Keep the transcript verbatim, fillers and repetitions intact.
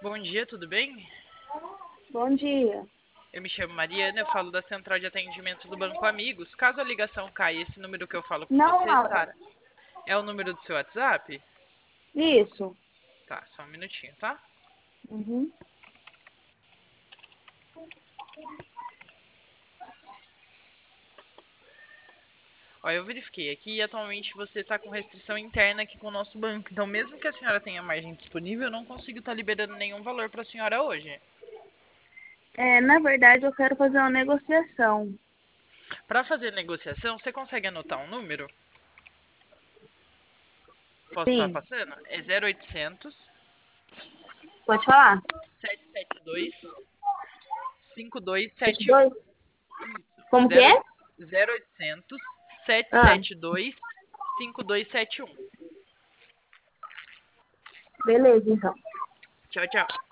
bom dia, tudo bem? Bom dia. Eu me chamo Mariana, eu falo da central de atendimento do Banco Amigos. Caso a ligação caia, esse número que eu falo com Não, você, Laura. Sara, é o número do seu WhatsApp? Isso. Tá, só um minutinho, tá? Uhum. Ó, eu verifiquei aqui e atualmente você está com restrição interna aqui com o nosso banco. Então, mesmo que a senhora tenha margem disponível, eu não consigo estar liberando nenhum valor para a senhora hoje. É, na verdade, eu quero fazer uma negociação. Para fazer negociação, você consegue anotar um número? Posso estar Sim. passando? É zero oitocentos, Pode falar? sete sete dois, cinco dois Sete sete um. dois. Isso. Como que zero, é? zero oitocentos, Ah, sete sete dois, cinco dois sete um. beleza, então. Tchau, tchau.